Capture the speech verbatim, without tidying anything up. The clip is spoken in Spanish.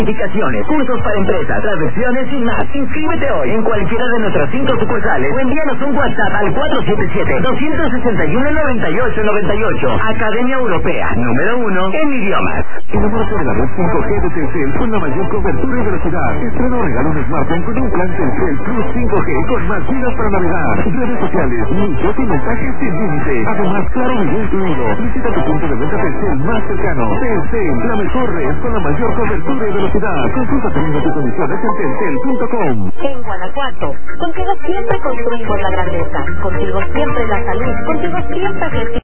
Certificaciones, cursos para empresas, traducciones y más. Inscríbete hoy en cualquiera de nuestras cinco sucursales o envíanos un WhatsApp al cuatro siete siete, dos seis uno, nueve ocho nueve ocho. Academia Europea, número uno en idiomas. Enamórate de la red cinco G de Telcel con la mayor cobertura y velocidad. Estrena o regala un smartphone con un plan Telcel Plus cinco G con más gigas para navegar. Redes sociales, muchos y mensajes sin límite. Además, claro video incluido. Visita tu punto de venta Telcel más cercano. Telcel, la mejor red con la mayor cobertura y velocidad. Consulta términos y condiciones en telcel punto com. En Guanajuato, contigo siempre construimos la grandeza. Contigo siempre la salud. Contigo siempre